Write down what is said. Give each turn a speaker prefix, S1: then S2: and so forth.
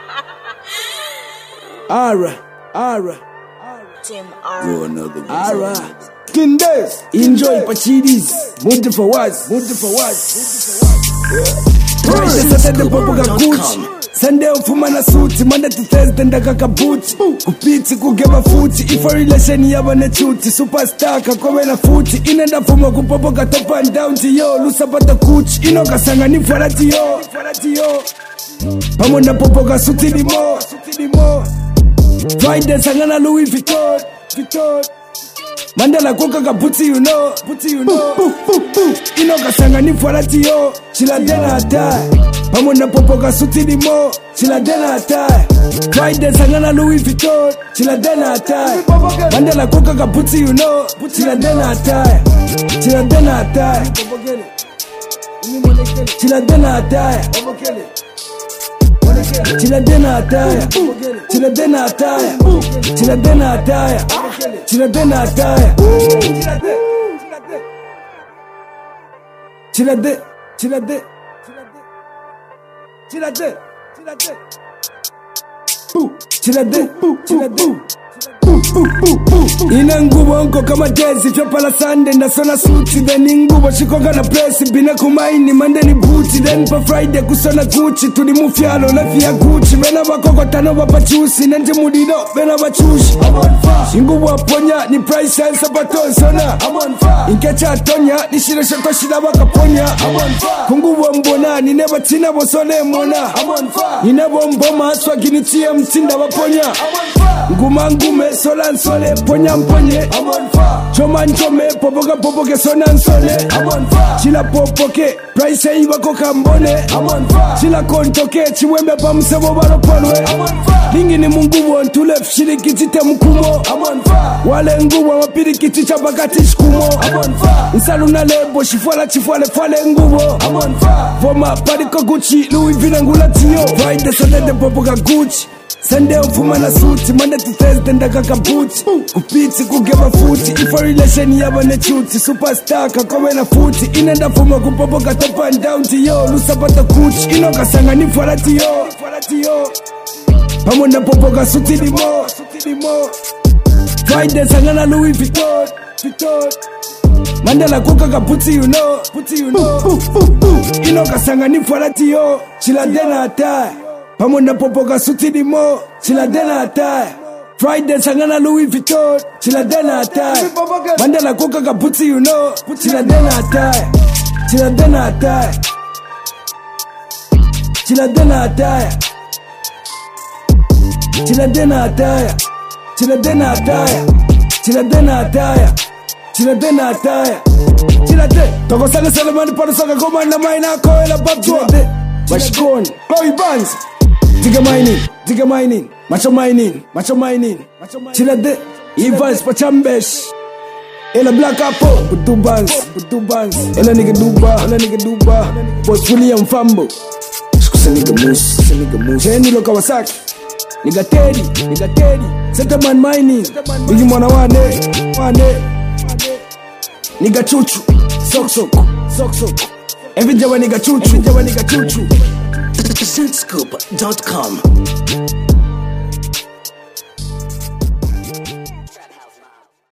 S1: Tim R.
S2: Kindes, enjoy pachidis. Move for words. Friday, Saturday, popo kakuchi. Sunday ufuma na suti. Monday to Thursday ndaka kabuchi. Kupiti kugeba futi. If a relation yaba ne chuti. Superstar kakowe na futi. Inenda fuma kupopo ka top and down to yo. Lusa pata kuchi. Ino kasanga ni farati yo. Pamonda popo ka suti limo. Friday sangana Louis Vuitton. Mandela koka ka puti you know. Ino kasanga ni farati yo. Chila dena atai. Pamonda popo ka suti limo. Chila dena atai. Friday sangana Louis Vuitton. Chila dena atai. Mandela koka ka puti you know. Chila dena atai. Chila dena atai. Chila dena atai. Chila dena ataya. Chila dena ataya. Chila dena ataya. Chila dena ataya. Chila de. Ina ngubo nko kama jezi Fya pala Sunday ndasona suti Then ngubo shikoka na presi Bina kumaini mande ni booty Then pa Friday kusona Gucci Tuli mufyalo na fia Gucci Bena wakoko tano wapachusi Nente mudido bena wachushi Ngubo waponya ni price sense Sabato sona Inkecha atonya ni shire shoto shida wakaponya Kungubo mbona ni neba tina bosone mona Ni nebo mboma swagini tia mtinda waponya Nguma ngume sola nsole ponya mponye Choma nchome popoke sona nsole Chila popoke price iwa koka mbone Chila kontoke chiwembe pa msebo baropolwe Lingi ni mungubo ntule fshiri kitite mkumo Wale ngubo wapiri kiticha bakati shkumo Nsaluna lebo shifwale fale ngubo Voma pariko Gucci Louis Vinangula tiyo Friday Saturday popoka Gucci Sunday ufuma na suti Monday to Thursday ndaka kabuchi Kupiti kugeba futi If a relation yaba ne chuti Superstar kakowe na futi Inenda fuma kupopo ka top and down to yo Lusa pata kuchi Ino kasanga ni farati yo Pamonda popo ka suti limo Friday sangana Louis Vuitton Mandela koka ka puti you know Ino kasanga ni farati yo Chila dena atai Pamonda popo ka suti limo Chila dena atai Friday sangana Louis Vuitton Chila dena atai Mandela koka ka puti you know Chila dena atai Chila dena atai Chila dena atai Chila dena atai Chila dena atai Chila dena atai Chila dena atai Chila de Toko sanga salamani paro sanga goma na maina koela babtua Bashkon Chloe Banks Digga mining, macho mining. Chila de, Evans Pachambesh. Ela Black Apple, Budu Banks. Ela nigga duba. Boss William Fambo. Shkusa nigga moose. Jenny lo Kawasaki. Nigga Teddy. Settlement mining. Bigi mwana wane. Nigga chuchu. Sok. Every jawa nigga chuchu.
S1: Synthscoop.com